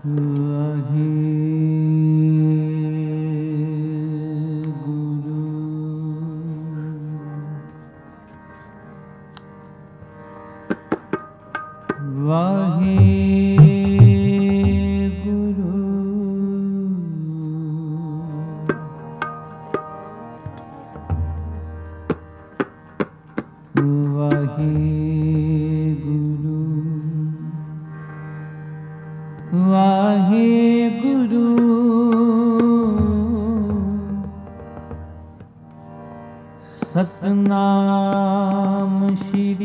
सतनाम श्री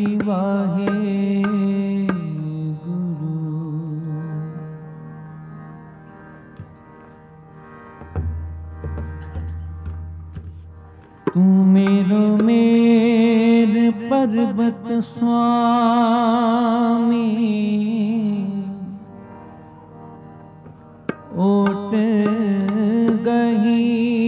वाहे गुरु। तू मेरो मेर पर्वत स्वामी, ओट गही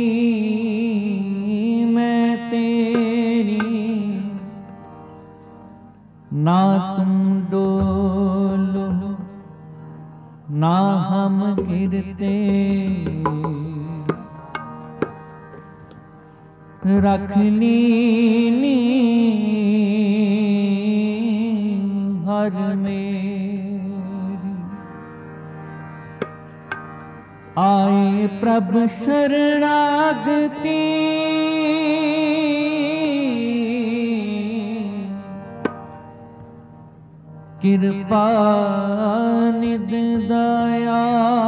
ना तुम डोलो ना हम गिरते, रख लीनी हर मेरी। आए प्रभु शरणागति, कृपा निध दया।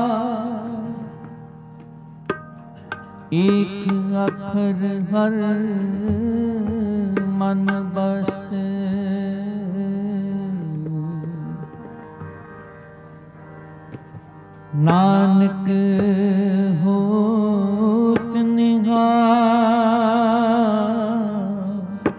एक अखर हर मन बस, नानक होत निहाल,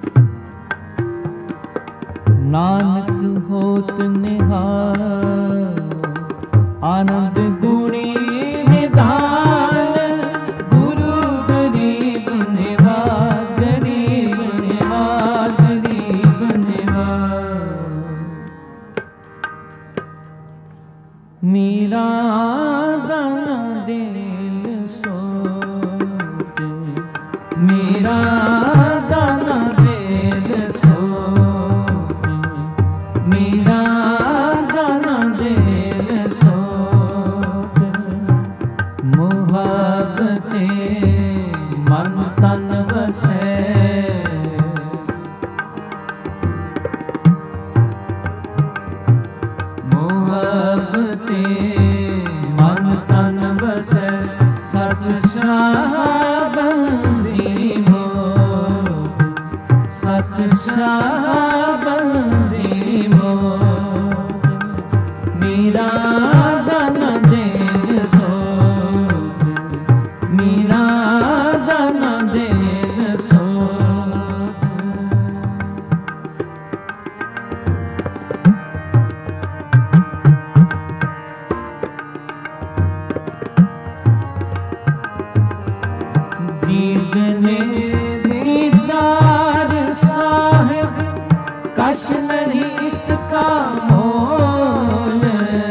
नानक होत निहाल। आनंद गुणी निधान, गुरु गरीब निवाज, गरीब निवाज, गरीब निवाज। मीरा दाना दिल सोते, मीरा दाना दिल सोते, मीरा दाना दिल सोते। मुहब्बते मन तन बसे, मुहब्बते मन तन बसे। सत शाबंदी हो, सत शाबंदी हो। मीरा दन देव सोच, मीरा दन देव सोच। दीदने दीदार साहिब, कश नहीं इसका मोल।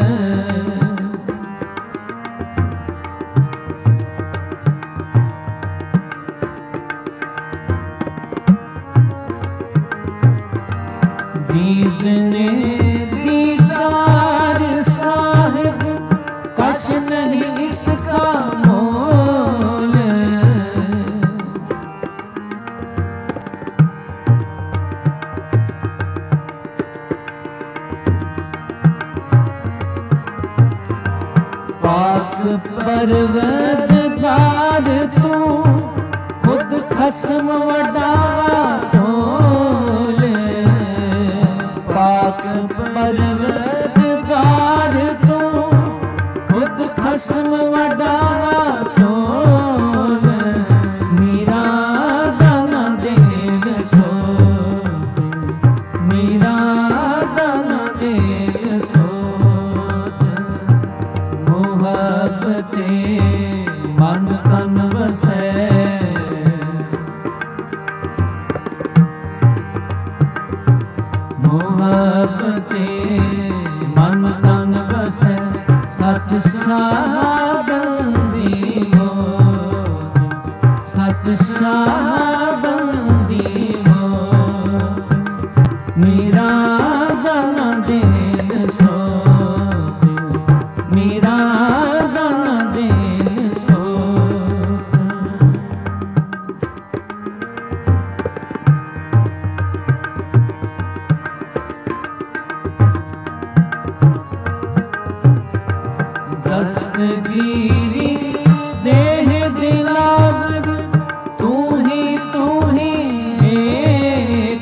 दीदने दीदार साहिब, कश नहीं इसका मोल। पाक परवरदिगार तू, खुद खस्म वडावा तोल। पाक परवरदिगार तू, खुद खस्म वडावा तोल। मीरा दाना देव सोच, मीरा दाना देव सोच। मुहब्बते मन तन बसे, मुहब्बते मन तन बसे। सच शाबंदी मोज, सच शाबंदी मोज, मेरा दाना दिल सोच, मेरा दाना दिल सोच। दस्तगीरी देह दिलावर तू ही एक,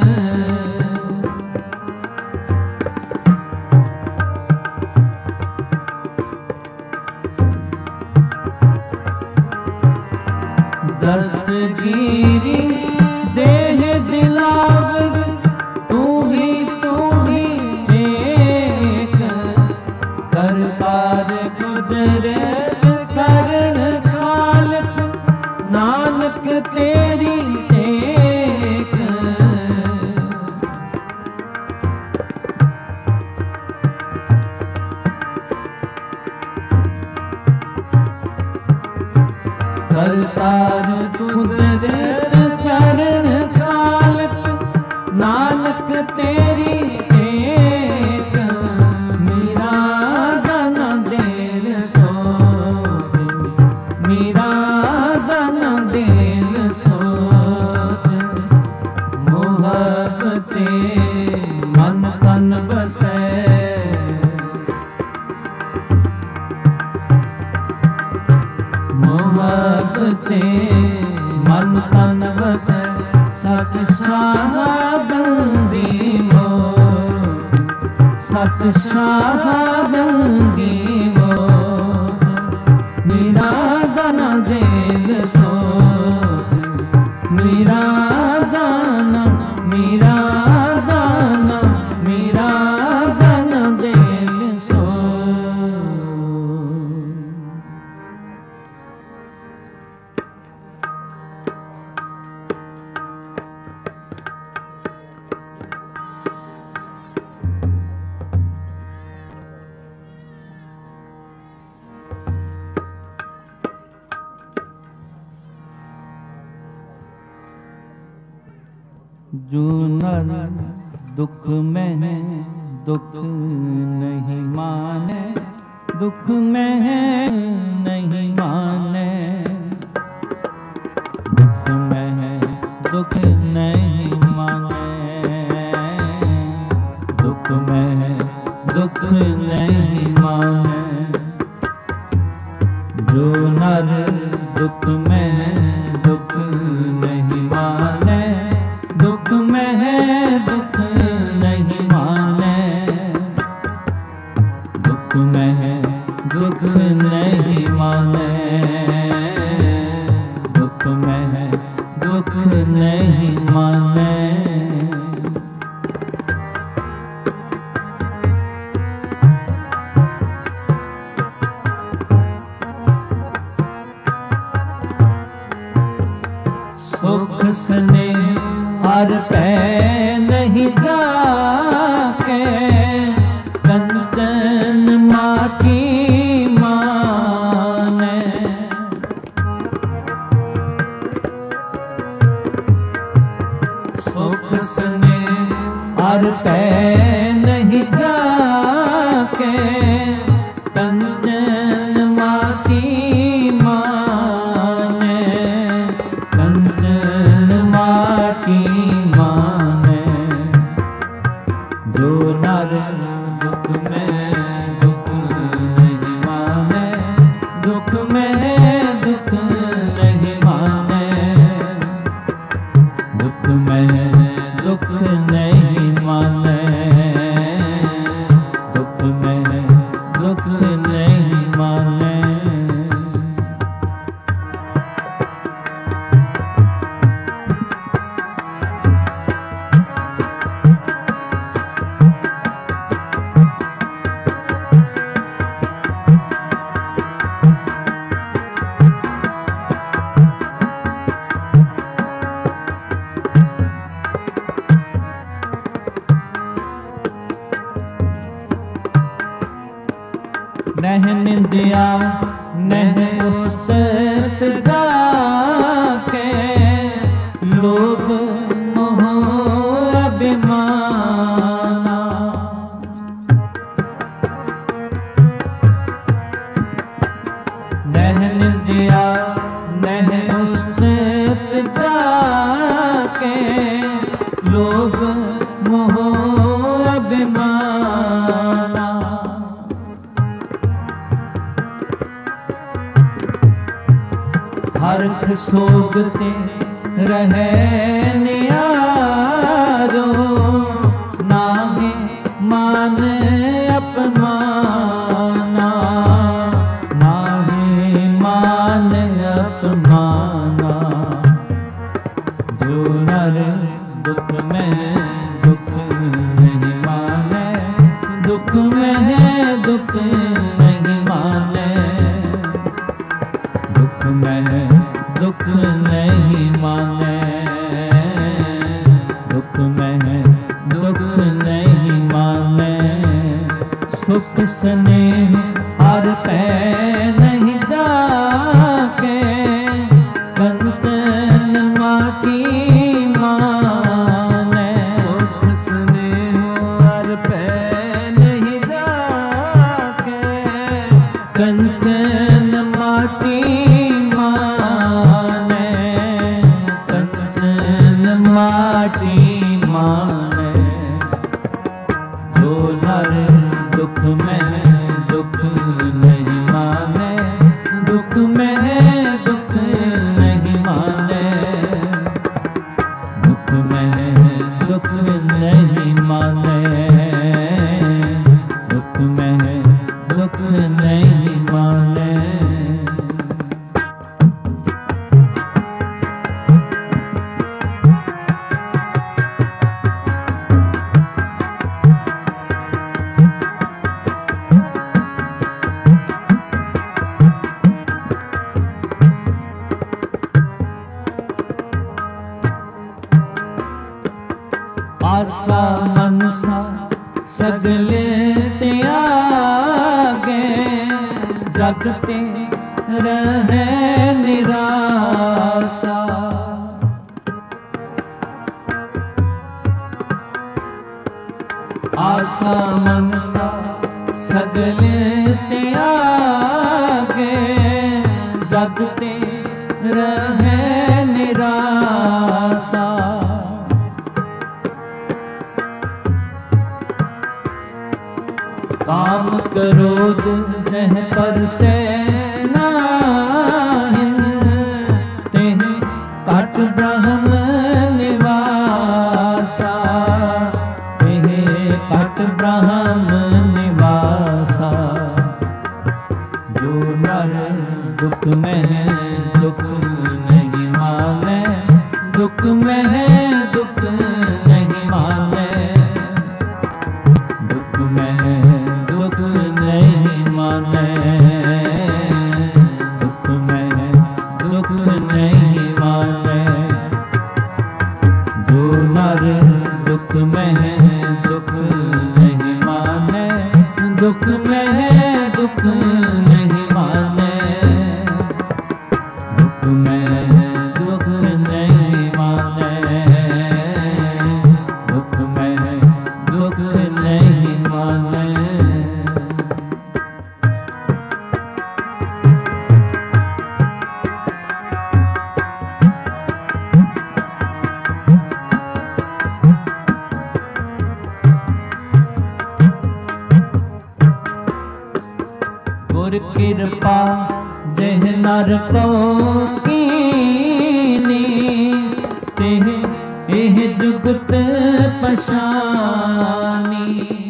दस्तगीरी देह दिलावर तू ही एक, कर पार कुदरत करण खालक, नानक तेरी टेक। कर पार कुदरत करण खालक, नानक तेरी टेक, मेरा दाना दिल सोच, मेरा दाना दिल सोच। मोहब्बते मन तन बसै, मोहब्बते मन तन बसै, सच शाबंदी मोज, सच शाबंदी मोज, मेरा दाना दिल सोच, मेरा दाना, मेरा दाना, मेरा दाना दिल सोच। जो नर दुख में दुख नहीं माने, दुख में नहीं माने, दुख में दुख नहीं माने, दुख में दुख नहीं माने। जो नर दुख में दुख नहीं माने, दुख में दुख नहीं माने, दुख में दुख नहीं माने, दुख में दुख नहीं माने। सुख सने हर पै नहीं जाके, कंचन माटी माने। सुख सने हर पै नहीं जाके, कंचन माटी माने, कंचन माटी माने। जो नर दुख में दुख नहीं माने, दुख में दुख नहीं माने, दुख में दुख नहीं माने, दुख में दुख नहीं माने। नह निंदिया नह उस्तत जाके लोभ मोह अभिमाना। नह निंदिया नह उस्तत जाके लोभ मोह अभिमाना। हर्ष सोगते रहे नियारो नाहे मान अपमाना। नाहे मान अपमाना। जो नर दुख में दुख नहीं माने, दुख में दुख नहीं माने। दुख में दुख नहीं माने, दुख में दुख नहीं माने। सुख स्नेह हर पे नहीं जाके कंचन माटी माने। सुख स्नेह हर पे नहीं जाके कंचन माटी माने। कंचन माटी माने। जो नर दुख में दुख नहीं माने, दुख में दुख नहीं माने। दुख में दुख नहीं माने, दुख में दुख नहीं माने। आसा मनसा सगले त्यागे जगते रहे निराशा। आसा मनसा सगले त्यागे जगते रहे निराशा। काम क्रोध जह पर से नाहिन, तेह काट ब्रह्म निवासा। तेह काट ब्रह्म निवासा। जो नर दुख में दुख नहीं माने, दुख में दुख नहीं माने। दुख में दुख नहीं माने, दुख में दुख नहीं माने। जो नर दुख में दुख नहीं माने, दुख में दुख नहीं माने। दुख में दुख नहीं माने, दुख में दुख नहीं माने। गुर कृपा जह नर को कीनी, तेह एह जुगत पशानी।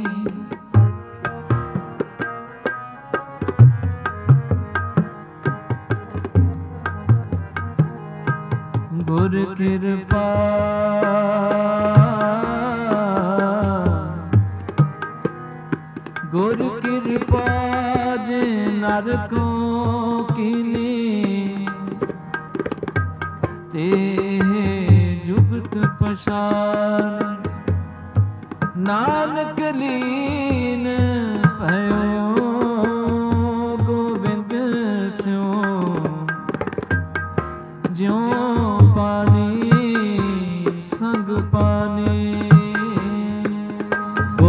गुर कृपा गुर कृपा जे नर को कीनी, ते जुगत पशार। नानक लीन भयो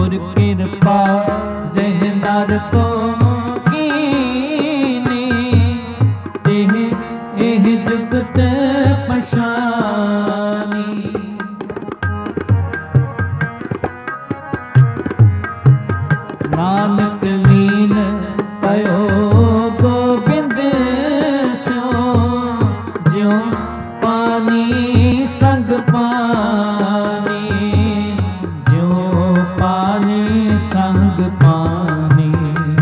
गुर कृपा जह नर को कीनी, तेह एह जुगत पछानी। नानक लीन पयो गोबिंद सो, ज्यों पानी संग पानी, ज्यों पानी संग पानी।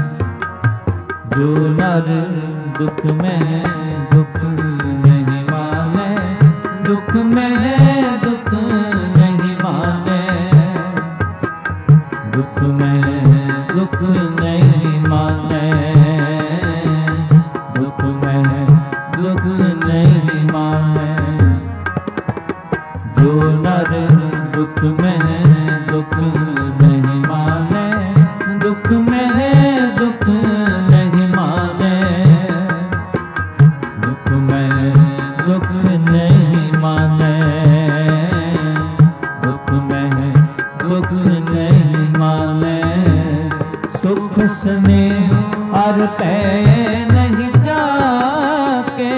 जो नर दुख में दुख नहीं माने, दुख में दुख नहीं माने, दुख में दुख नहीं माने, दुख में दुख नहीं माने। जो नर दुख में दुख नहीं माने, दुख में दुख नहीं माने, दुख में दुख नहीं माने, दुख में दुख नहीं माने। सुख स्नेह और तय नहीं जाके,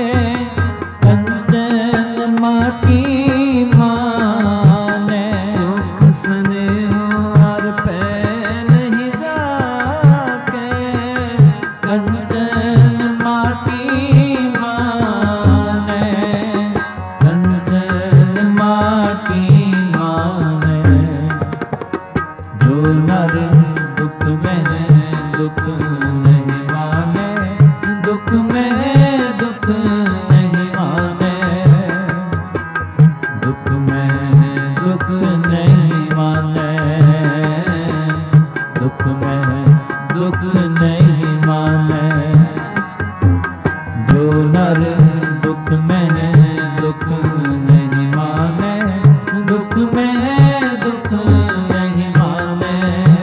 कंचन माटी माने। सुख स्नेह और तय नहीं जाके, कंचन माटी माने, कंचन माटी माने। जो नर दुख में दुख नहीं माने, दुख में दुख नहीं माने, दुख में दुख नहीं माने, दुख में दुख नहीं माने। जो नर दुख में दुख नहीं माने, दुख में दुख नहीं माने,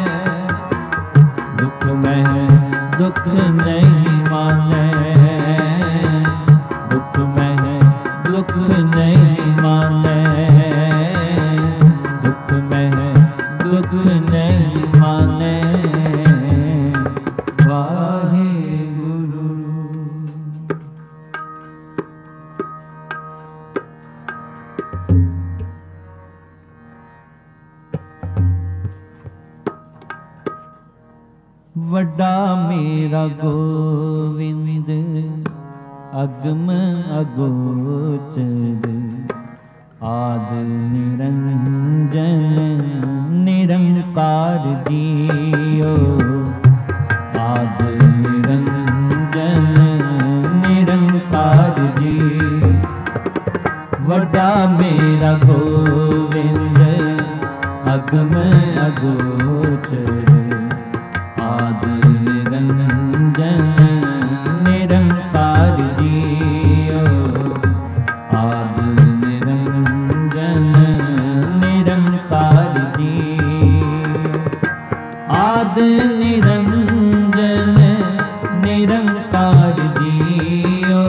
दुख में दुख नहीं माने, दुख में दुख नहीं माने, दुख में दुख नहीं माने। वाहेगुरु। वड्डा मेरा गोविंद अगम अगोचर, आद निरंजन निरंकार जियो, आद निरंजन निरंकार जी। वड्डा मेरा गोविंद अगम अगोचर, आद निरंजन निरंकार जियो, आद निरंजन निरंकार जियो, आद निरंजन निरंकार जियो।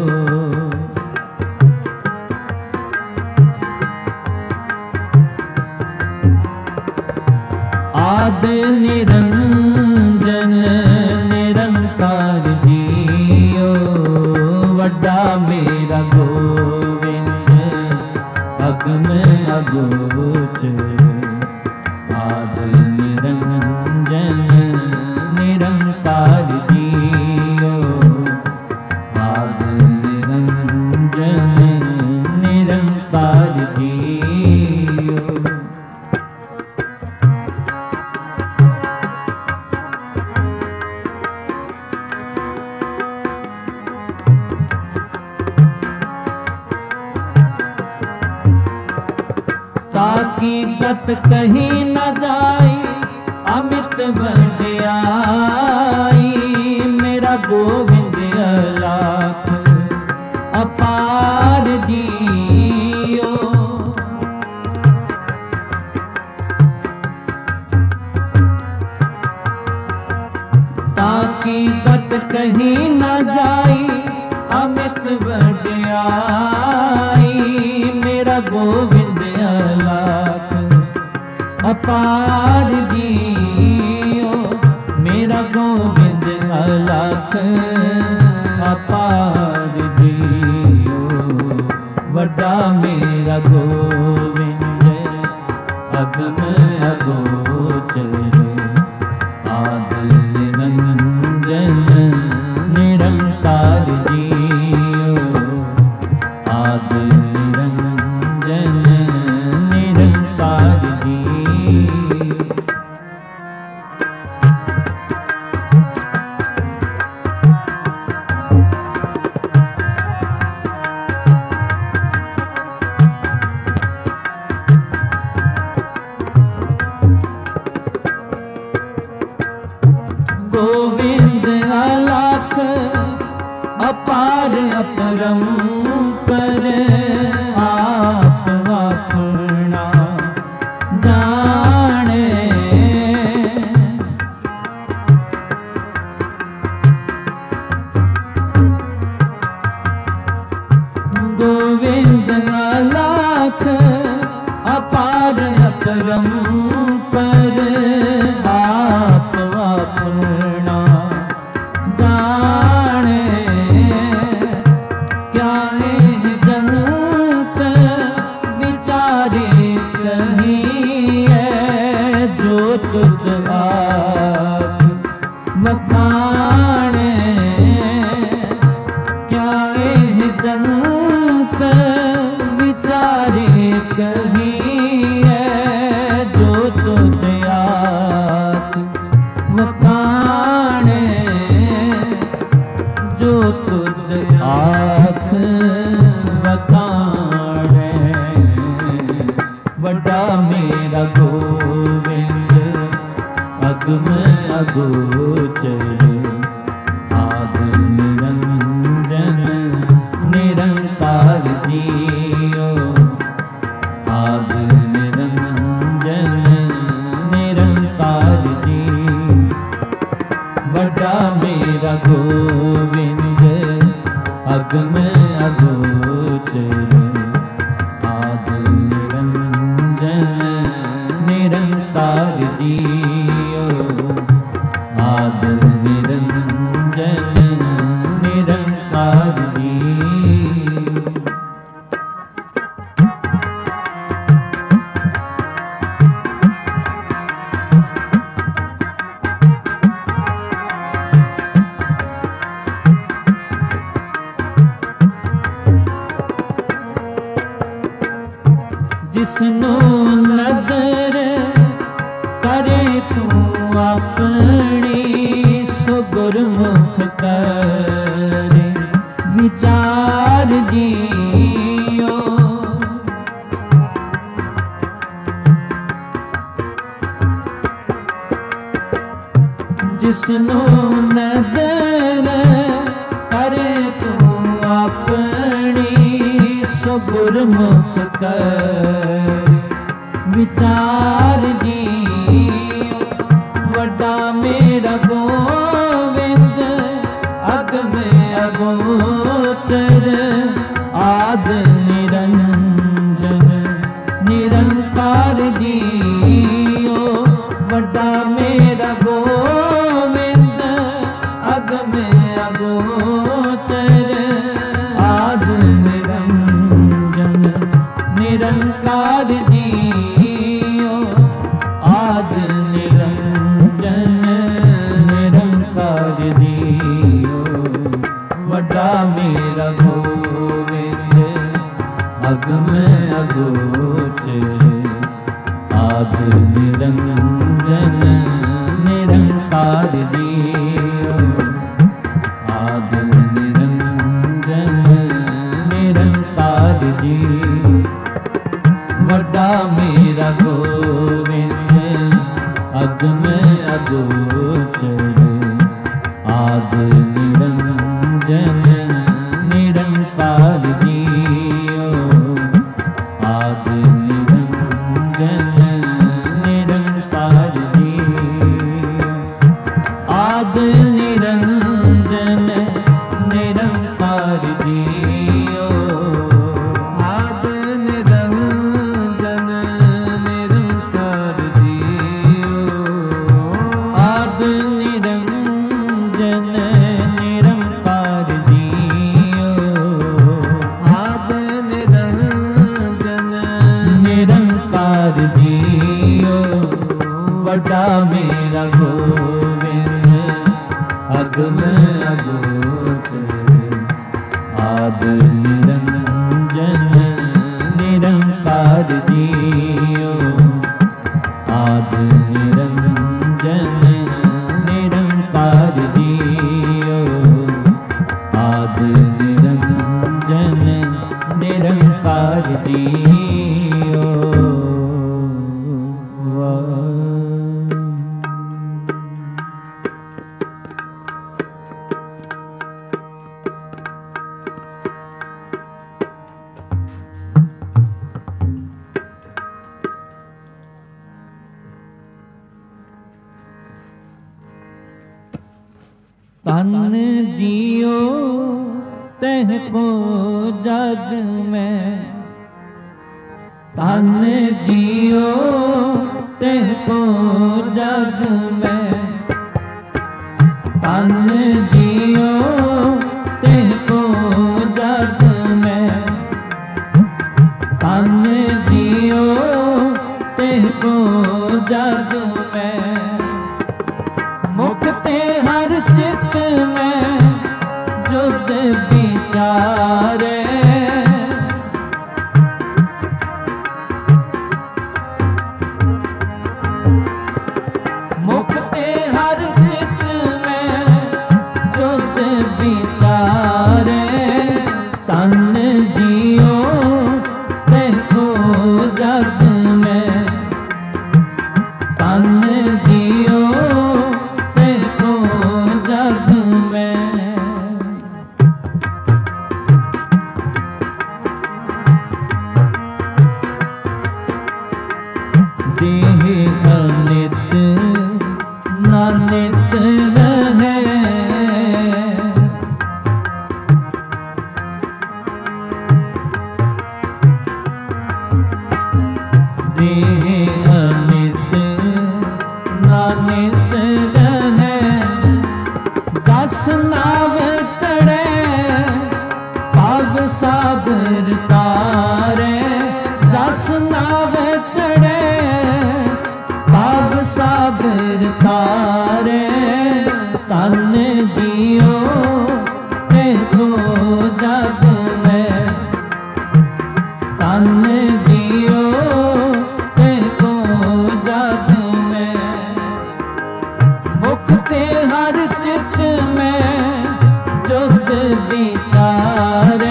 आद निरंजन निरंकार जियो, वड्डा मेरा गोविंद अगम अगोचर, आद निरंजन निरंकार जियो, आद निरंजन निरंकार जियो। ताकि गत कहीं न जाई अमित वड्याई, मेरा गोविंद अलाख अपार जियो। ताकि गत कहीं न जाई अमित वड्याई, मेरा गोविंद अलाख अपार जियो मेरा गोविंद अलख अपार जियो वड्डा मेरा गोविंद अगम अगोचर आदि निरंजन निरंकार जियो आदि निरंजन निरंकार जियो। गोविंद अलख अपार अपरंपर आप अपना जाने गोविंद अलख अपार अपरंपर आप अपना जाने क्या है जंत विचारे कहीं है जो तुझ आप मकाने क्या है जंत विचारे कहीं है जो तुझ आप मकाने जो तुझ आँख वकाने वड्डा मेरा गोविंद अगम अगोचर आद निरंजन निरंकार जियो आद निरंजन निरंकार जियो वड्डा मेरा गोविंद अगम अगोचर आद निरंजन निरंकार जियो आद निरंजन निरंकार जियो। जिसनो नदर करे तू अपनी सो गुरमुख करे विचार जियो जिसनो नदर करे तू अपनी सो गुरमुख कर विचार जियो वड्डा मेरा गोविंद अगम अगोचर आद निरंजन निरंकार जियो वड्डा मेरा गोविंद अगम अगोचर आद निरंजन निरंकार जियो आद निरंजन निरंकार जियो वड्डा मेरा गोविंद अगम अगोचर आद निरंजन निरंकार जियो आद निरंजन निरंकार जियो वड्डा मेरा गोविंद अगम अगोचर आद निरंजन निरंकार जियो आद निरंजन निरंकार जियो आद निरंजन निरंकार जियो आद निरंजन निरंकार जियो वड्डा मेरा गोविंद अगम अगोचर आद निरंजन निरंकार जियो आद निरंजन निरंकार जियो आद निरंजन निरंकार जियो। तन जियो तह को जग में तन जियो तह को जग में तन जियो तह को जग में तन जियो तह को जग में मुक्ते हर चित्त में जुद विचारे मुक्ते हर चित्त में जुद विचारे तन जियो देखो जग में तन जियो देह अनित नानित रहे देह अनित नानित रहे जस नाव चढ़े पाग सागर तारे जस नाव चढ़े सागर तारे तन जियो देखो जग में तन जियो देखो जग में मुक्ते हर चित्त में जुद विचारे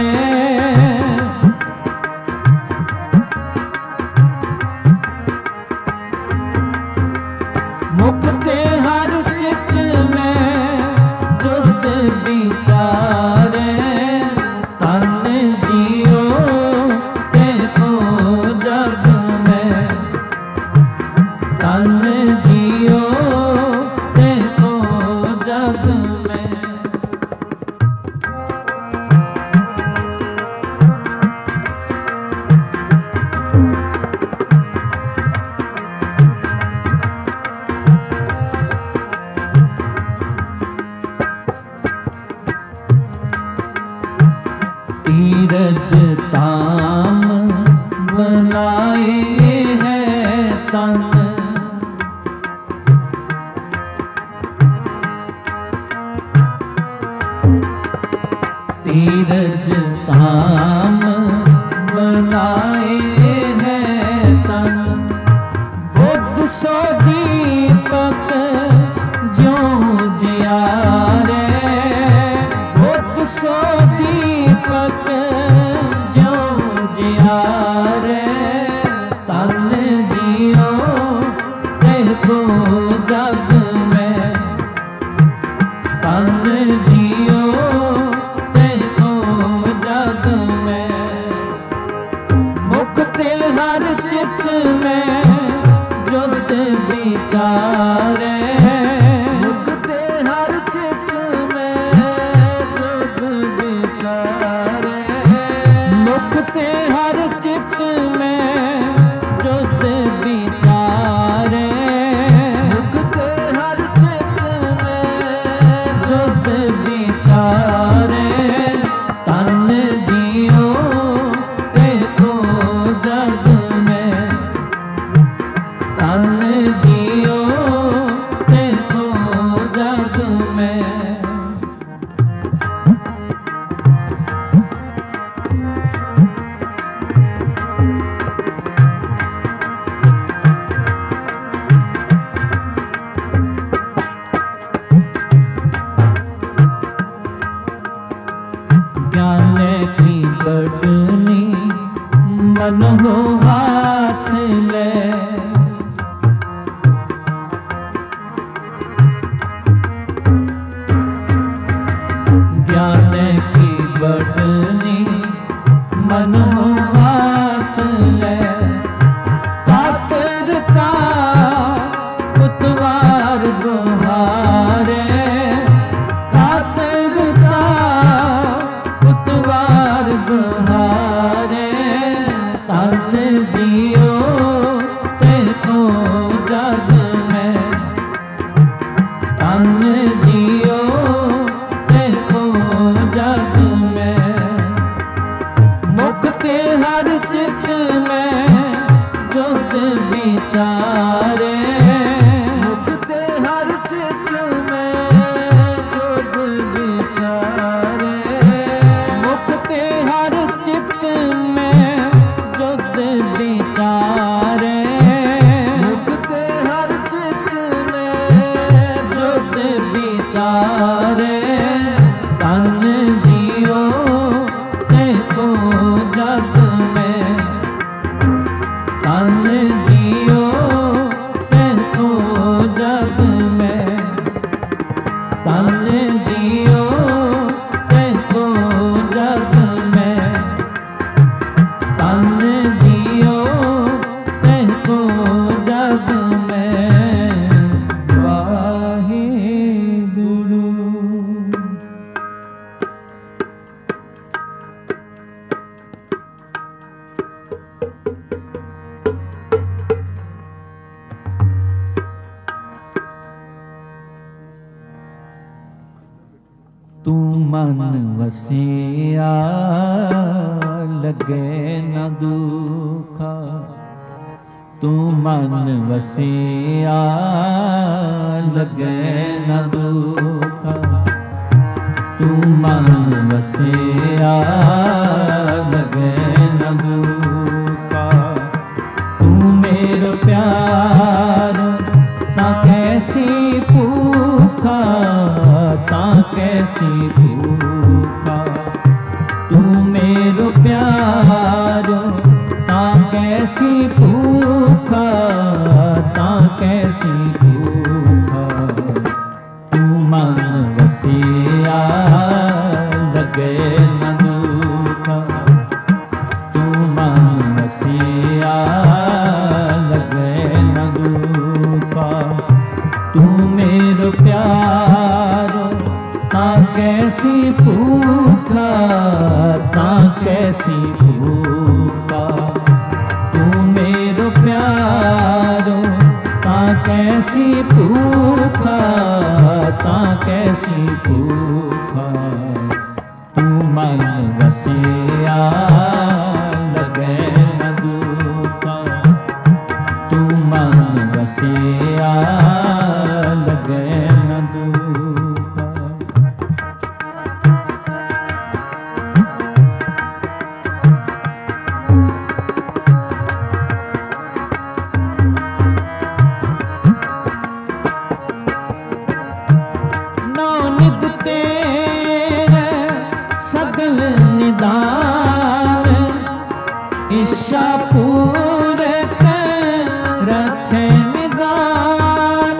मुक्ते हर चित्त में जुद विचारे तन जियो देखो जग में तन जियो देखो जग में। तीरथ ताम बनाए हैं तन तीरथ ताम बनाए हैं तन बुद्ध सो दीपक ज्यों जियारे बुद्ध सो दीपक ज्यों जियारे तन जियो देखो जग में तन जियो देखो जग में मुक्ते हर चित्त में जुद विचारे मुक्ते हर चित्त में जुद विचारे मुक्ते हर चित्त में जुद विचारे मुक्ते हर चित्त में जुद विचारे तन जियो देखो जग में तन जियो तू मन वसिया लगे न दुखा, तू मन वसिया लगे न दुखा, तू मन वसिया लगे न दुखा। तू मेरा प्यार ता कैसी भूखा, ता कैसी भूखा। तू मेरो प्यार ता कैसी भूखा, ता कैसी भूखा। तू मन वसिया लगे न दुखा, तू मन वसिया लगे न दुखा। तू मेरो प्यार ता कैसी भूखा, ता कैसी भूखा। तू मेरो प्यार ता कैसी भूखा, ता कैसी भूखा। तू मन वसिया लगे न दुखा, तू मन वसिया लगे न दुखा। नौनिध तेरे सगल निदान, इच्छा पूरे कर रखे निदान।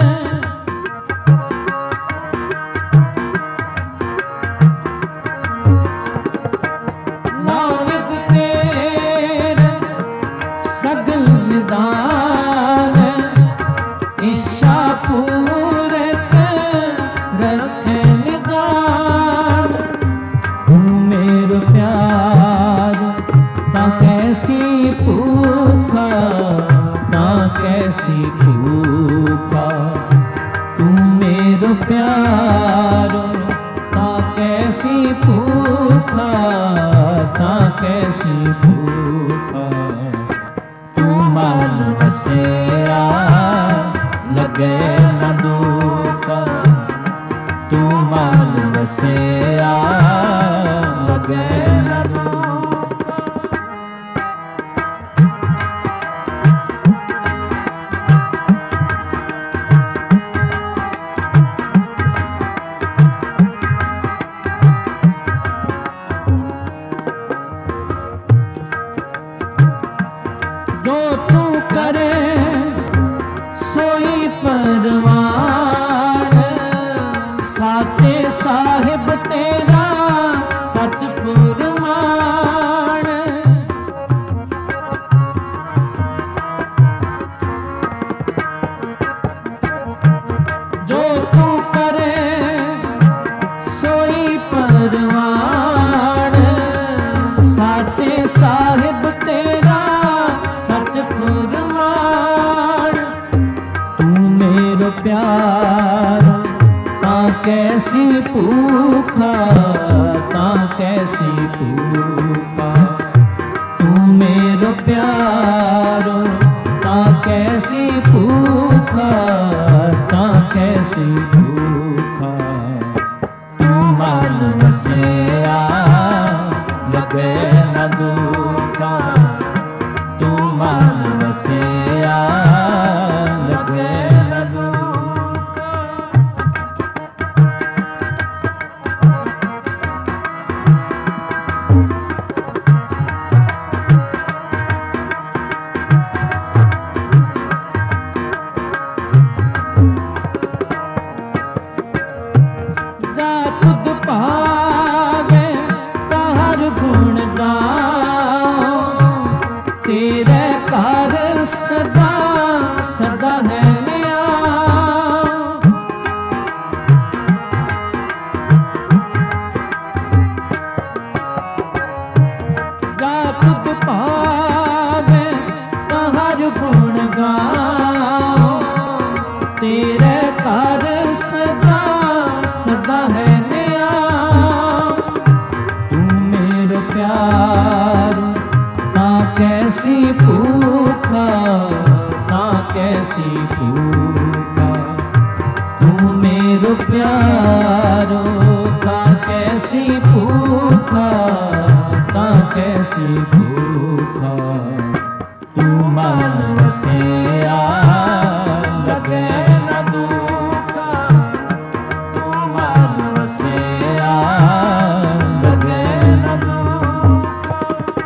नौनिध तेरे सगल निदान, इच्छा पूरे रखे निदान। तू मेरो प्यार ता कैसी भूखा, ता कैसी भूखा। तू मेरो प्यार ता कैसी भूखा, ता कैसी भूखा। तू मन वसिया लगे न दुखा, तू मन वसिया लगे न दुखा। जो तू करे सोई परवान, साचे साहिब तेरा सच पुरमान। जो तू करे सोई परवान, साचे साहिब तेरा सच पुरमान। तू मेरो प्यार ता कैसी भूखा, ता कैसी भूखा। तू मेरो प्यार ता कैसी भूखा, ता कैसी भूखा। तू मन वसिया लगे न दुखा, तू मन वसिया लगे न दुखा। भूखा ता कैसी भूखा, तू मन वसिया लगे न दुखा, तू मन वसिया लगे न दुखा।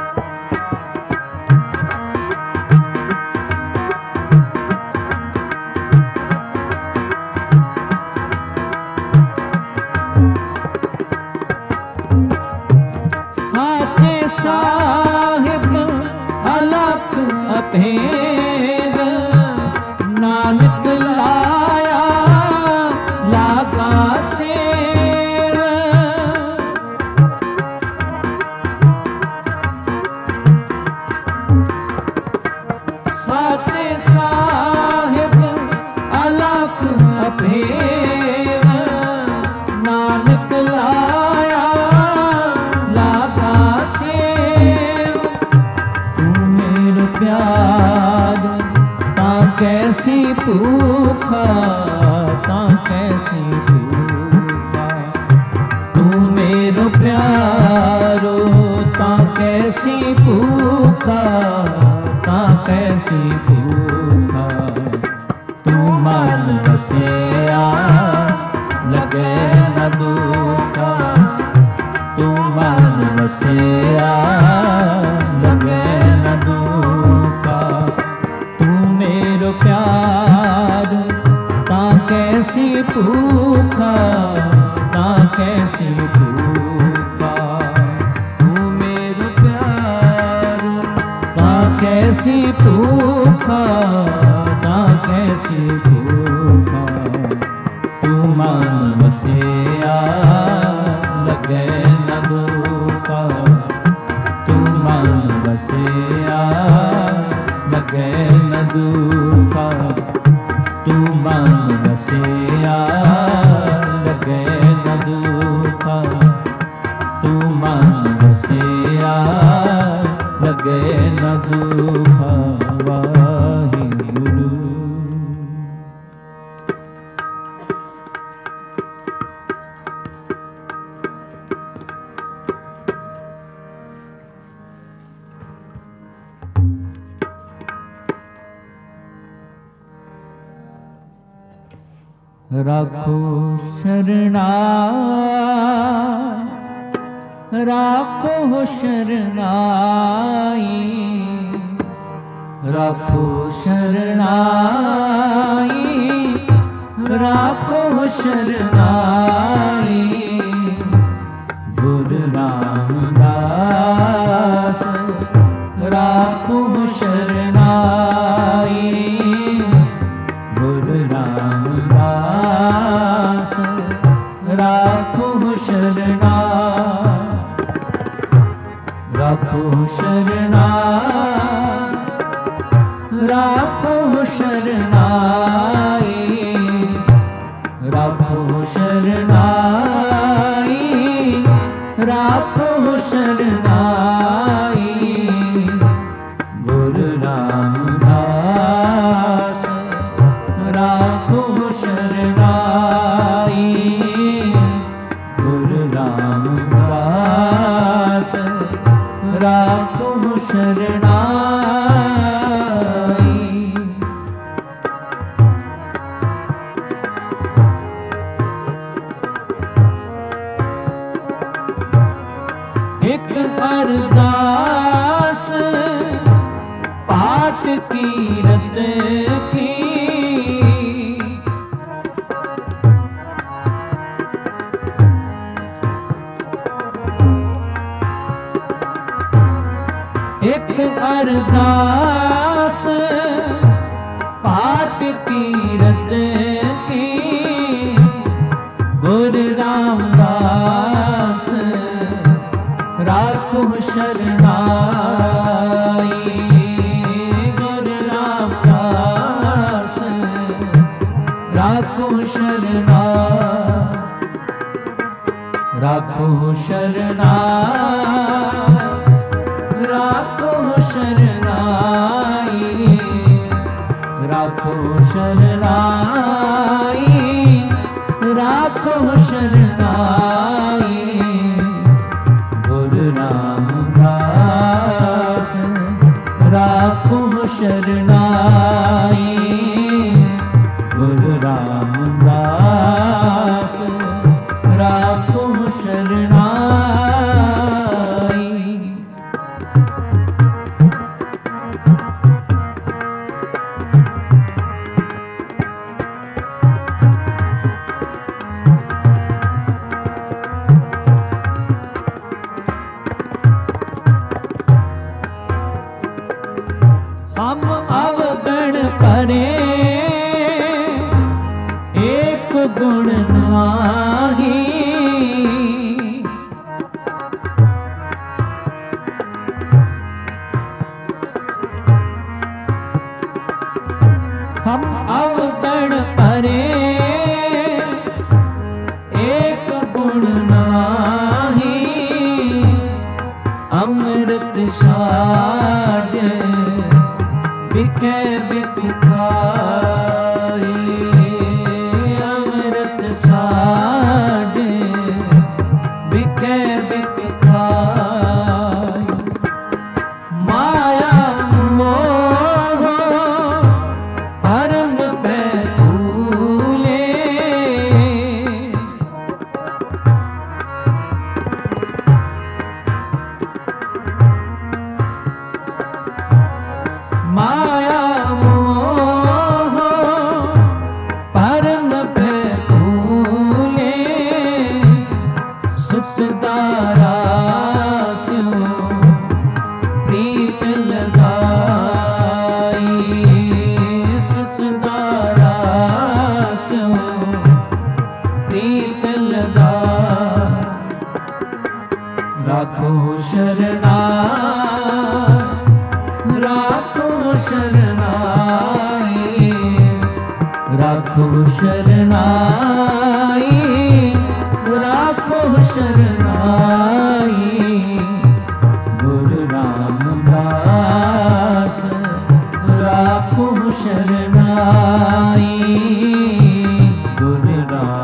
साचे साहिब अलख अभेद, नानक लाया लागा शेर। साचे साहिब अलख अभेद, नानक लाया लागा शेर। तू मेरे प्यार ता कैसी भूखा, ता कैसी भूखा, तू मेरे प्यारो ता कैसी भूखा, ता कैसी भूखा, तू मन वसिया लगे न दुखा, तू मन वसिया लगे न दुखा। तू मेरो प्यार ता कैसी भूखा, ता कैसी भूखा, तू मेरो प्यार ता कैसी भूखा, ता कैसी भूखा, तू मन वसिया लगे न दुखा, तू मन वसिया लगे न दुखा, तू मन वसिया लगे न दुखा, तू मन वसिया लगे न दुखा। वाहिगुरु। राखो शरणा, राखो शरणाई, राखो शरणाई, राखो शरणाई। गुरु रामदास राखो शरणाई, गुरु रामदास राखो शरणा, राखो शरणा, राखो शरणाई, राखो शरणाई, राखो शरणाई। गुरु रामदास राखो शरणाई, गुरु रामदास राखो शरणाई। एक अरदास पाठ कीरत की, एक अरदास पाठ कीरत की। गुरु रामदास राखो शरणाई, गुरु रामदास राखो शरणा, राखो शरणा, राखो शरणाई, राखो शरणाई, राखो शरणाई। गुरु रामदास राखो शरणाई। हम अवगण परे एक गुण नाही, हम अवगण परे एक गुण नाही, अमृत साध बिकै बिक खाए, अमृत साध बिकै बिक खाए। माया मोह भरम पे भूले, माया मोह परम पे भूले, सुखदारा स्यो प्रीत लगाई, सुखदारा स्यो प्रीत लगा। राखो शरणाई, राखो शरणाई, राखो शरणाई, राखो शरणाई। गुरु रामदास राखो शरणाई, गुरु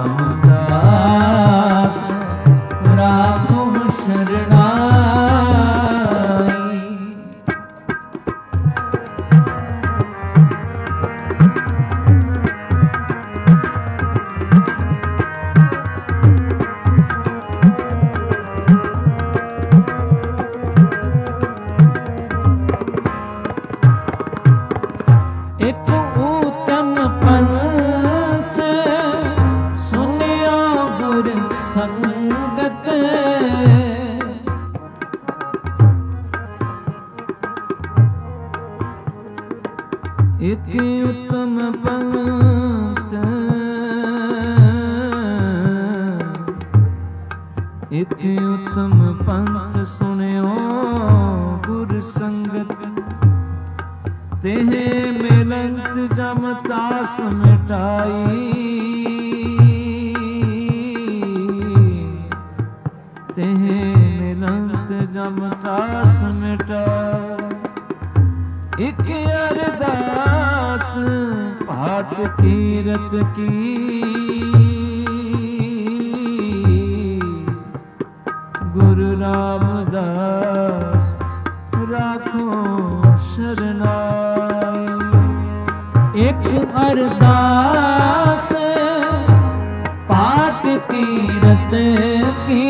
रामदास राखो शरणाई। एक उत्तम पंथ सुनियो गुरु संगत, एक उत्तम पंथ, एक उत्तम पंथ सुनियो गुरु संगत, तेहे मिलंत जम तास मिटाई, तेहे मिलंत जम तास मिटाई। एक अरदास पाठ कीरत की, गुरु रामदास राखो शरणाई। एक अरदास पाठ कीरत की,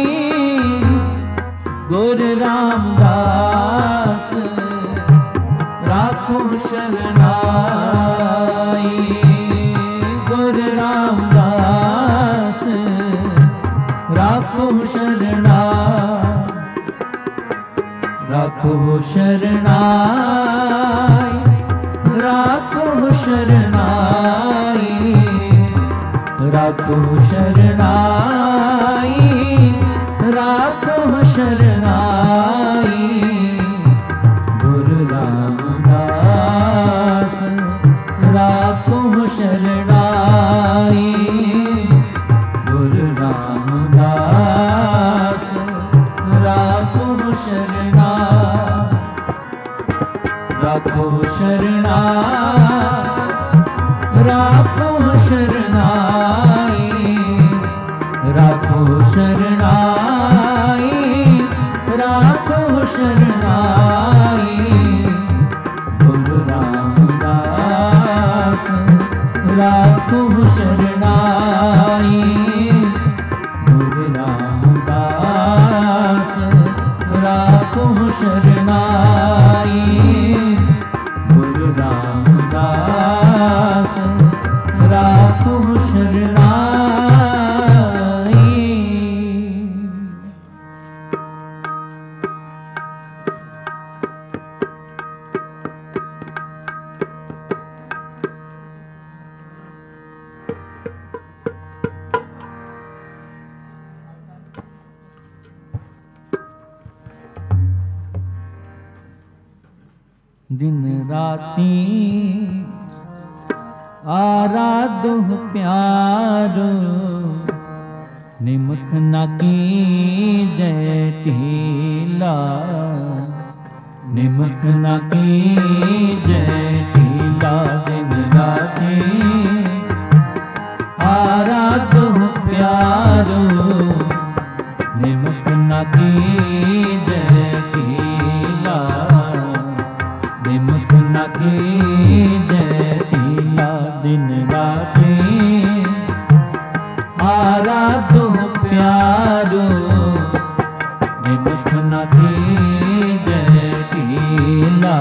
गुरु रामदास राखो शरणाई, गुरु रामदास राखो शरणाई, राखो शरणाई, राखो शरणाई, राखो शरणाई, राखो शरणाई। गुरु रामदास राखो शरणाई, गुरु रामदास राखो शरणाई, राखो शरणाई, राखो शरणाई, राखो शरणाई, राखो शरणाई। गुरु रामदास राखो शरणाई। गुरु रामदास राखो शरणाई। गुरु रामदास राखो शरणाई। दिन राती आराधो प्यारो। निमख न कीजै ढीला। निमख न कीजै ढीला। दिन राती आराधो प्यारो। निमख न कीजै ढीला। निमख न कीजै ढीला। दिन राती आराधो प्यारो। निमख न कीजै ढीला।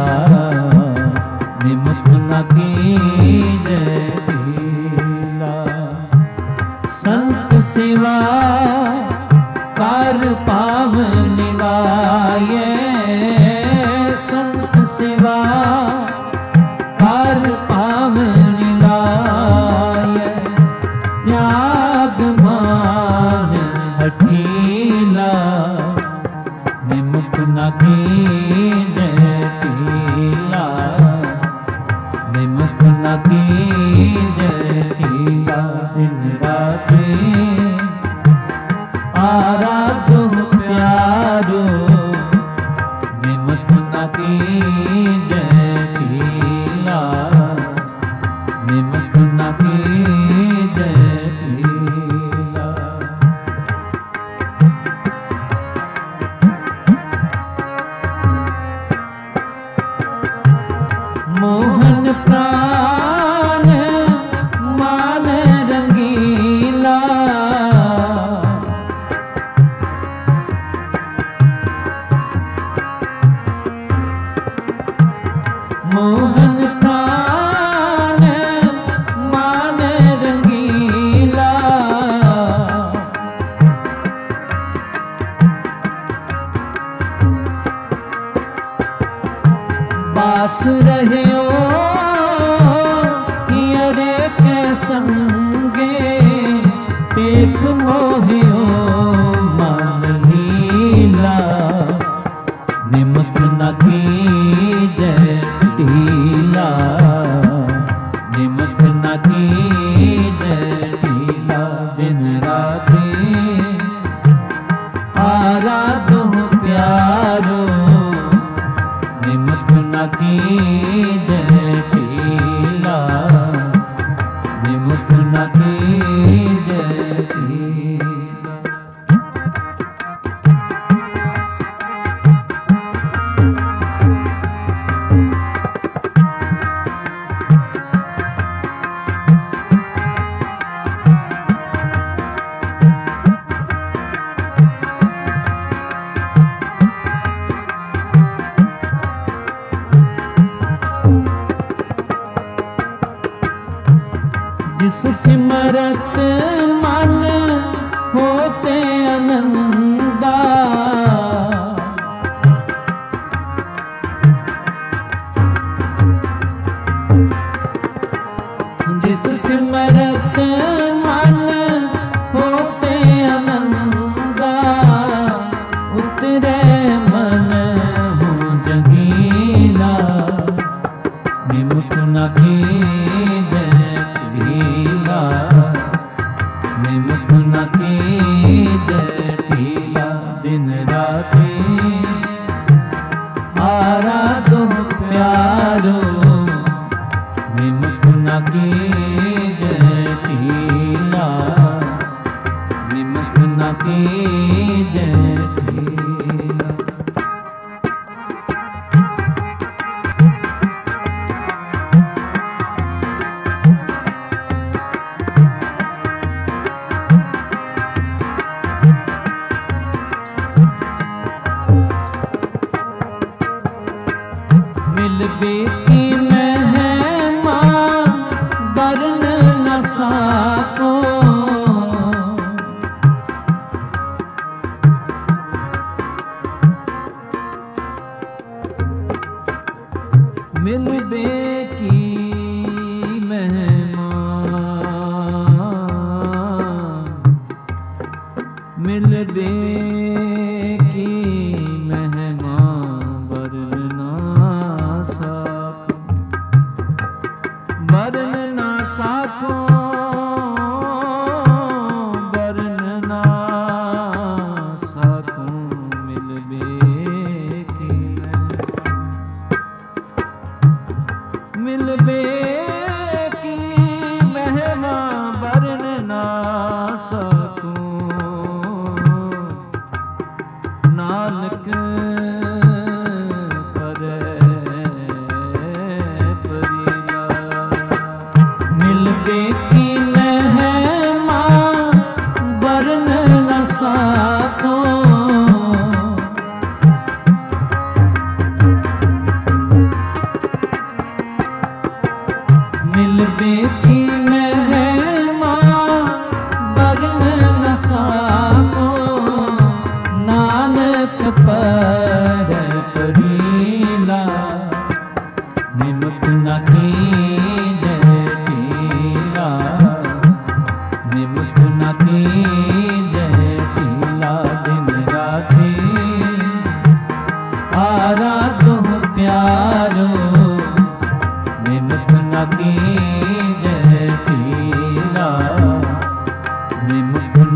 निमख न कीजै ढीला। संत सेवा कार पावन गाये। संत सेवा कार पावन गाये। त्याग मान हठीला। निमख न कीजै ढीला। निमख न कीजै ढीला। दिन राती आराधो प्यारो। निमख न कीजै ढीला। निमख न कीजै ढीला। मोहन प्राण मान रंगीला। मोहन प्राण मान रंगीला। बास रहे ओ हियरे के संगे। टेक मोहियो मान लीला। निमख न कीजै ढीला। निमख न कीजै ढीला। दिन राती आराधो प्यारो। निमख न कीजै ढीला। निमख न कीजै ढीला। जिस सिमरत मन होते आनंदा। जिस सिमरत मन होते आनंदा। उतरे मन हो जगीला। निमख न कीजै ढीला। निमख न कीजै ढीला। दिन राती आराधो प्यारो। निमख न कीजै ढीला। निमख न कीजै ढीला।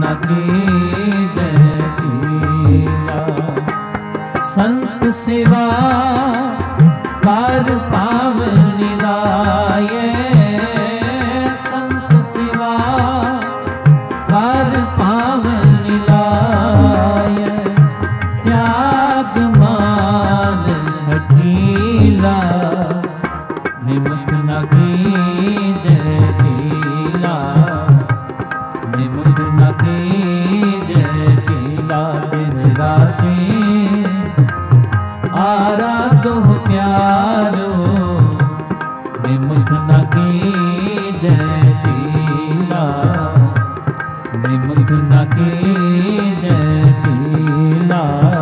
न कीजै लीला। संत सेवा पार पावनी लाए, संत सेवा पार पावनी लाए। त्याग मान हठीला, निमख न कीजै लीला, निमख न कीजै लीला। दिन राति आराधो प्यारो, निमख न कीजै लीला, निमख न कीजै लीला,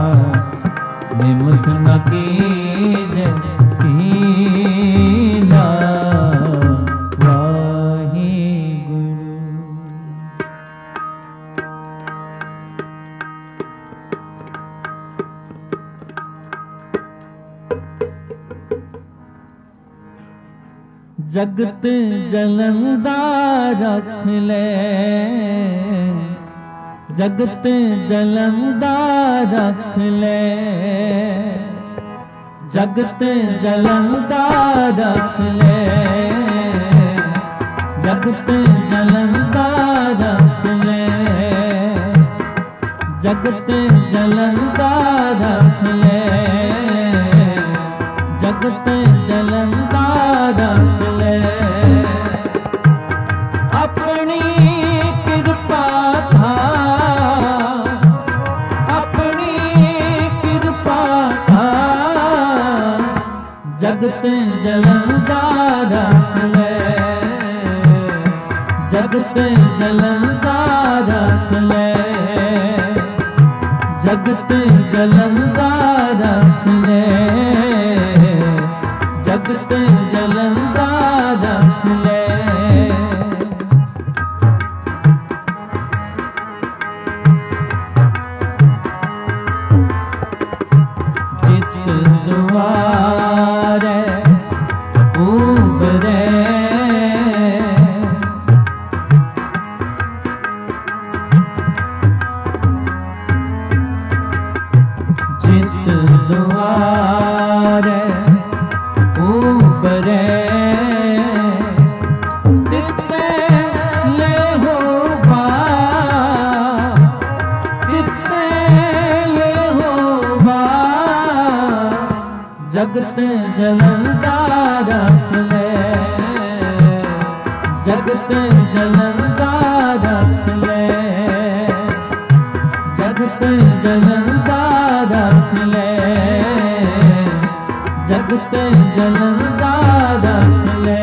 निमख न कीजै लीला। वाहिगुरु। जगत जलंदा रख ले, जगत जलंदा रख ले, जगत जलंदा रख ले, जगत जलंदा रख ले, जगत जलंदा रख ले, जगत जलंदा रख ले। अपनी कृपा था, अपनी कृपा था, जगत जलंदा रख ले, जगत जलंदा रख ले, जगत जलंदा रख ले, जगत जलंदा रख ले। जित दुआरे उबरे, जित दुआरे उबरे, तित्ते ले हो बा, तित्ते ले हो बा। जगत जलंदा रख ले, जगत जलंदा रख ले, जगत जलंदा रख ले, जगत जलंदा रख ले।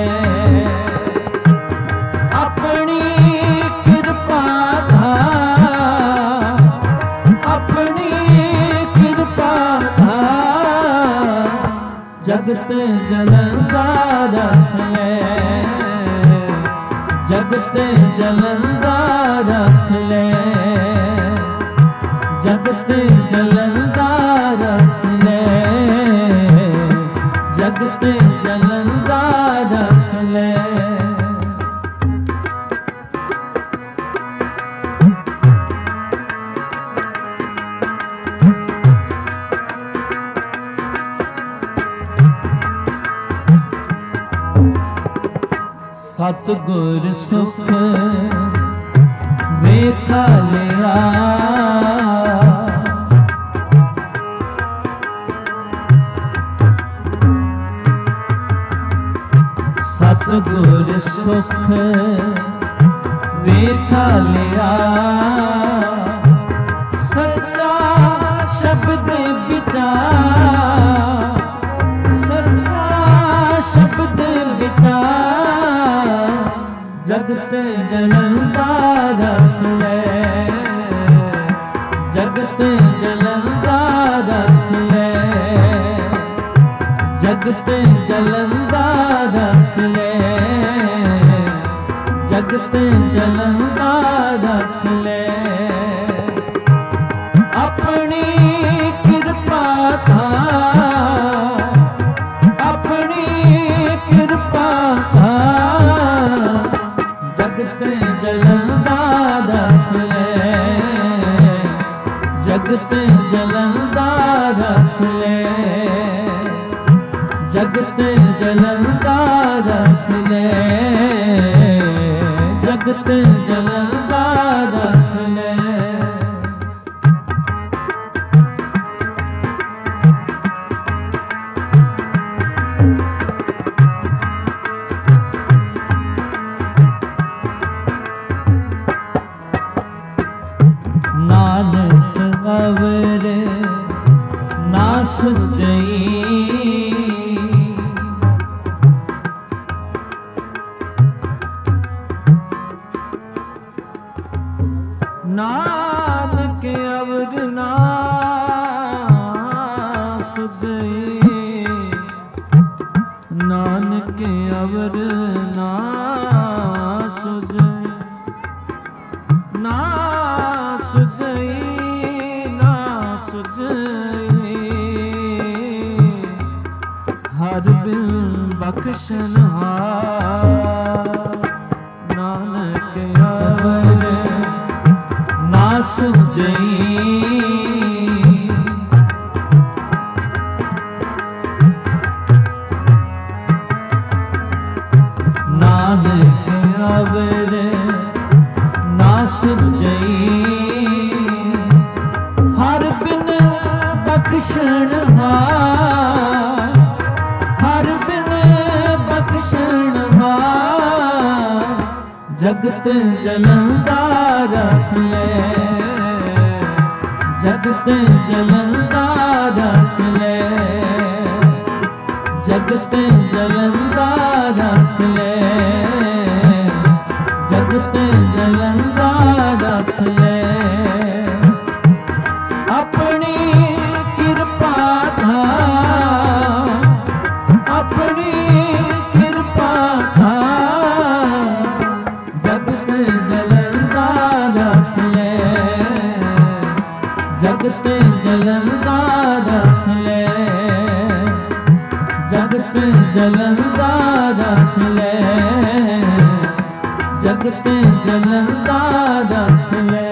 अपनी कृपा था, अपनी कृपा था, जगत जलंदा रख ले, जगत जलंदा रख ले, जगत जलंदा रख ले, जगत जलंदा रख ले। सतगुर सुख वेखा लिया, सतगुर सुख वेखा लिया। सच्चा शब्द विचार, सच्चा शब्द विचार, जगत जलंदा रख ले, जगत जलंदा रख ले, जगत जलंदा रख ले, जगत जलंदा रख ले। अपनी कृपा था, अपनी कृपा था, जगत जलंदा रख ले, ਜਗਤ ਜਲੰਦਾ ਰੱਖ ਲੈ, ਜਗਤ ਜਲੰਦਾ ਰੱਖ ਲੈ, ਜਗਤ ਜਲੰਦਾ ਰੱਖ ਲੈ। ਨਾਨਕ ਅਵਰ ਨਾ ਸੁਝਈ, ਨਾਨਕ ਅਵਰ ਨਾ ਸੁਝਈ, ਨਾਨਕ ਅਵਰ ਨਾ ਸੁਝਈ, ਨਾ ਸੁਝਈ, ਨਾ ਸੁਝਈ। ਹਰ ਬਿਨ ਬਖਸ਼ਨਹਾਰ ਨਾਨਕ ਅਵਰ ਨਾ ਸੁਝਈ, ਨਾਨਕ ਅਵਰ ਨਾ ਸੁਝਈ। ਹਰ ਬਿਨ ਬਖਸ਼ਨਹਾਰ, ਹਰ ਬਿਨ ਬਖਸ਼ਨਹਾਰ ਜਗਤ ਜਲੰਦਾ ਰੱਖ ਲੈ, ਜਗਤ ਜਲੰਦਾ ਰੱਖ ਲੈ, ਜਗਤ ਜਲੰਦਾ ਰੱਖ ਲੈ, ਜਗਤ ਜਲੰਦਾ ਰੱਖ ਲੈ। ਆਪਣੀ ਕਿਰਪਾ ਧਾਰ, ਆਪਣੀ ਕਿਰਪਾ ਧਾਰ ਜਗਤ ਜਲੰਦਾ ਰੱਖ ਲੈ, ਜਗਤ ਜਲੰਦਾ ਰੱਖ ਲੈ, ਜਗਤ ਜਲੰਦਾ ਰੱਖ ਲੈ, ਜਗਤ ਜਲੰਦਾ ਰੱਖ ਲੈ।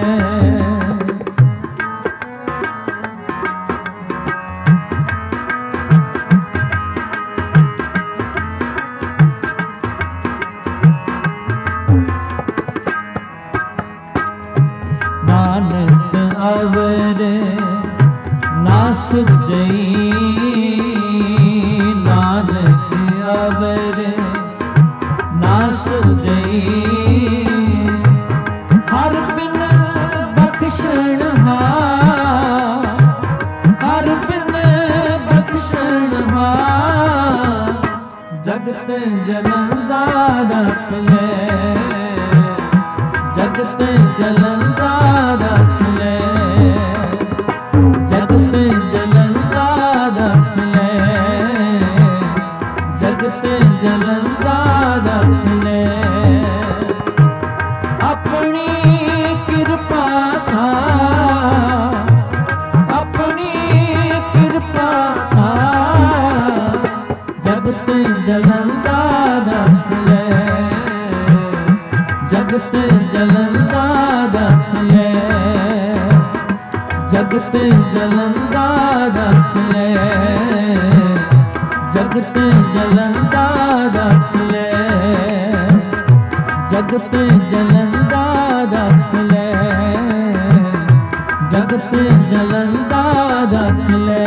ਨਾਨਕ ਅਵਰ ਨਾ ਸੁਝਈ, ਨਾਨਕ ਅਵਰ ਨਾ ਸੁਝਈ। ਹਰ ਬਿਨ ਬਖਸ਼ਨਹਾਰ, ਹਰ ਬਿਨ ਬਖਸ਼ਨਹਾਰ ਜਗਤ ਜਲੰਦਾ ਰੱਖ ਲੈ, ਜਗਤ ਜਲੰਦਾ ਰੱਖ ਲੈ, ਜਗਤ ਜਲੰਦਾ ਰੱਖ ਲੈ, ਜਗਤ ਜਲੰਦਾ ਰੱਖ ਲੈ। ਆਪਣੀ ਕਿਰਪਾ ਧਾਰ, ਆਪਣੀ ਕਿਰਪਾ ਧਾਰ ਜਗਤ ਜਲੰਦਾ ਰੱਖ ਲੈ, ਜਗਤ ਜਲੰਦਾ ਰੱਖ ਲੈ, ਜਗਤ ਜਲੰਦਾ ਰੱਖ ਲੈ, ਜਗਤ ਜਲੰਦਾ ਰੱਖ ਲੈ, ਜਗਤ ਜਲੰਦਾ ਰੱਖ ਲੈ, ਜਗਤ ਜਲੰਦਾ ਰੱਖ ਲੈ।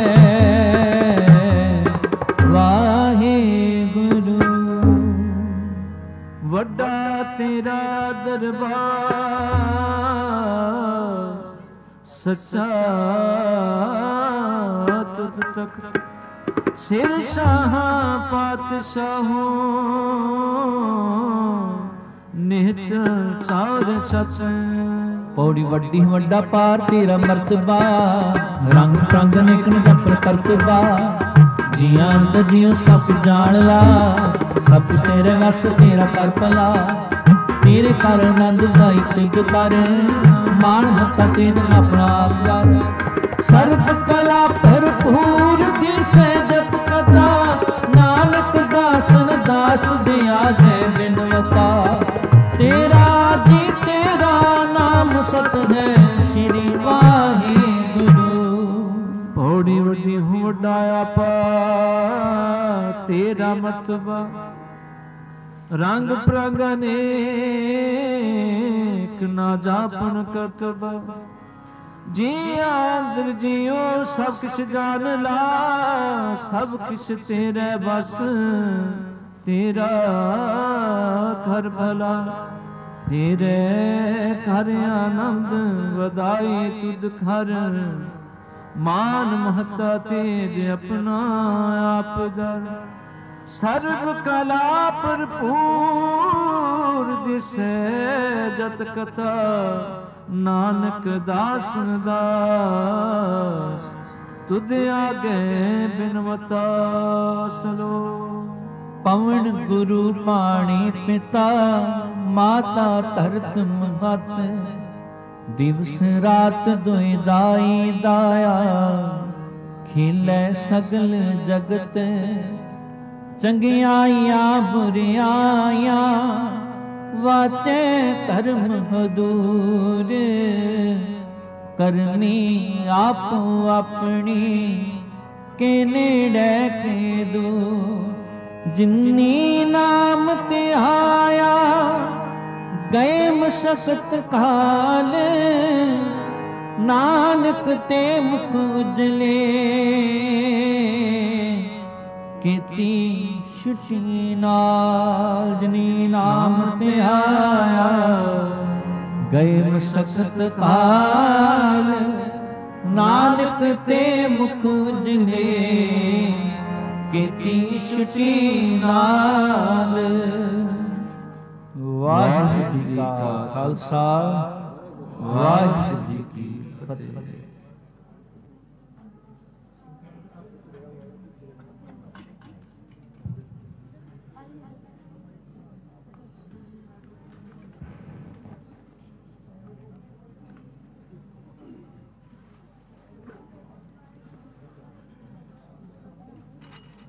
ਵਾਹਿਗੁਰੂ ਵੱਡਾ ਤੇਰਾ ਦਰਬਾਰ, ਸੱਚਾ ਤੁਧ ਤੱਕ ਸਿਰ ਸ਼ਾਹਾਂ ਪਾਤਸ਼ਾਹੋਂ, ਨਿਹਚਲ ਚਾਰ ਸਤ। ਪੌੜੀ ਵੱਡੀ ਵੱਡਾ ਪਾਰ ਤੇਰਾ ਮਰਤਬਾ, ਰੰਗ ਪ੍ਰੰਗ ਨਿਕਨ ਜਪਰ ਕਰਤਬਾ। ਜੀਆਂ ਅੰਤ ਜਿਉ ਸਭ ਜਾਣ ਲਾ, ਸਭ ਤੇਰੇ ਵਸ ਤੇਰਾ ਕਰ ਭਲਾ। ਤੇਰੇ ਕਰ ਆਨੰਦ ਦਾਈ ਤਿਗ ਕਰ, ਮਾਣ ਮੱਤਾ ਤੇਨ ਆਪਣਾ ਆਪ ਯਾਰ। ਸਰਬ ਕਲਾ ਭਰਪੂਰ ਦਿਸੈ ਜਤ ਕਥਾ, ਨਾਨਕ ਦਾਸਨ ਦਾਸ ਤੁਝੇ ਆਜੈ ਬਿਨਵਤਾ। ਤੇਰਾ ਜੀ ਤੇਰਾ ਨਾਮ ਸਤ ਹੈ, ਸ਼੍ਰੀ ਵਾਹਿਗੁਰੂ। ਮਰਤਬਾ। ਰੰਗ ਪ੍ਰਗ ਅਨੇਕ ਨਾ ਜਾਪਨ ਕਰਤਬਾ। ਜੀ ਆਦਰ ਜਿਉ ਸਭ ਕਿਛ ਜਾਣ ਲਾ, ਸਭ ਕਿਛ ਤੇਰੇ ਬਸ ਤੇਰਾ ਘਰ ਭਲਾ। ਤੇਰੇ ਘਰ ਆਨੰਦ ਵਧਾਈ ਤੁਧ ਘਰ, ਮਾਨ ਮਹਤਾ ਤੇਜ ਆਪਣਾ ਆਪ ਦਰ। ਸਰਬ ਕਲਾ ਭਰਪੂਰ ਦਿਸੈ ਜਤ ਕਥਾ, ਨਾਨਕ ਦਾਸ ਦਾਸ ਤੁਧ ਆਗੇ ਬਿਨਵਤਾ ਸਲੋ। ਪਵਨ ਗੁਰੂ ਪਾਣੀ ਪਿਤਾ, ਮਾਤਾ ਧਰਤ ਮਹਤ। ਦਿਵਸ ਰਾਤ ਦੁਇ ਦਾਈ ਦਾਇਆ, ਖਿਲੇ ਸਗਲ ਜਗਤ। ਚੰਗਿਆਈਆਂ ਬੁਰਿਆਈਆਂ, ਵਾਚੇ ਧਰਮ ਹਦੂਰ। ਕਰਨੀ ਆਪੋ ਆਪਣੀ, ਕੇ ਨੇੜੇ ਕੇ ਦੂਰ। ਜਿਨੀ ਨਾਮ ਤੇ ਆਇਆ, ਗਏ ਮਸ਼ਕਤ ਕਾਲ। ਨਾਨਕ ਤੇ ਮੁਖ ਉਜਲੇ, ਕੀਤੀ ਛੁਟੀ ਨਾਲ। ਜਿਨੀ ਨਾਮ ਤੇ ਆਇਆ, ਗਏ ਮਸ਼ਕਤ ਕਾਲ। ਨਾਨਕ ਤੇ ਮੁਖ ਉਜਲੇ, ਕੀਤੀ ਛੁਟੀ ਨਾਲ। ਵਾਹਿਗੁਰੂ ਜੀ ਕਾ ਖਾਲਸਾ, ਵਾਹਿਗੁਰੂ ਜੀ